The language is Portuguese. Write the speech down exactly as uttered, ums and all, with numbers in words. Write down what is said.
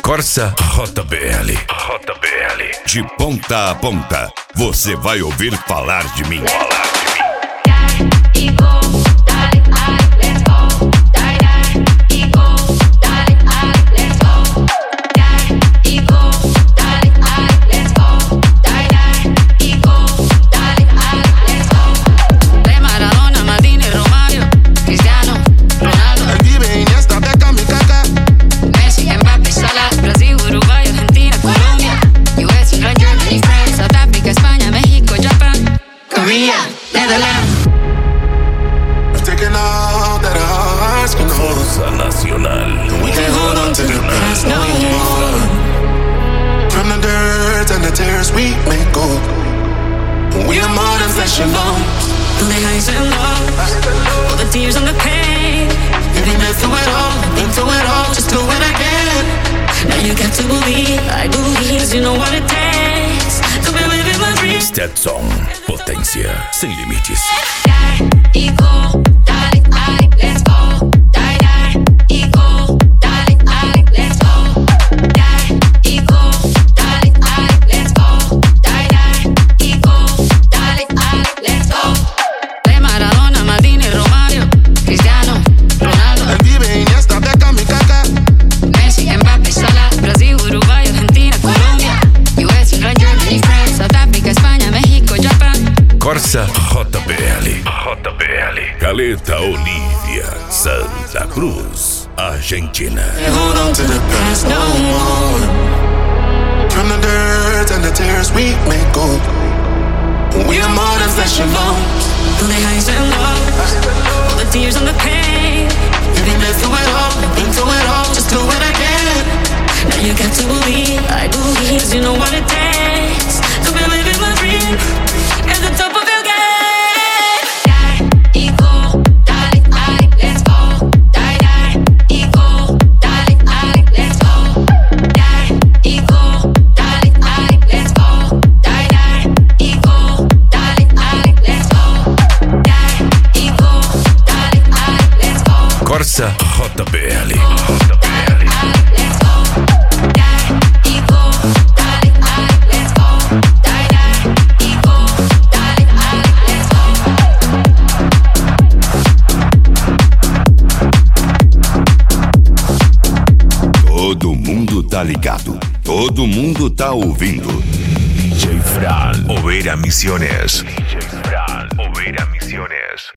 Corsa Rota B L. Rota B L. De ponta a ponta, você vai ouvir falar de mim. Falar de mim. Força Nacional. We can't hold on to the past no more. From the dirt and the tears we may go. We are more than flesh and bones. Through the highs and lows, all the tears and the pain. You've been through it all, been through it all, just do it again. Now you got to believe, I believe, cause you know what it takes to be living my dream. Stetson, potência sem limites. Die, go, dale, ai, let's go. Die, die, e go, dale, ai, let's go. Die, e go, dale, ai, let's go. Die, die, e go, dale, ai, let's go. De Maradona, Maldini, Romario, Cristiano, Ronaldo. El Vive, Iniesta, Beckham y Kaká. Messi, Mbappé, Salah, Brasil, Uruguay, Argentina, Colombia, U S, England, Germany, France, South Africa, Espanha, México, Japão. Corsa Rota B L. Rota B L. Caleta Olívia, Santa Cruz, Argentina. Can't hold on to the past no more. From the dirt and the tears we may go. We are more than flesh and bones. Through the highs and lows, all the tears and the pain. You've been through it all, been through it all, just do it again. Now you got to believe, I believe, cause you know what it takes to be living my dream at the top of your game. Die, e go, dale, ai, let's go. Die, die, e go, dale, ai, let's go. Die, e go, dale, ai, let's go. Die, die, e go, dale, ai, let's go. Die, e go, dale, ai, let's go. Corsa Rota B L. Rota B L. Todo mundo tá ligado, todo mundo tá ouvindo. D J Fran, Oveira Misiones.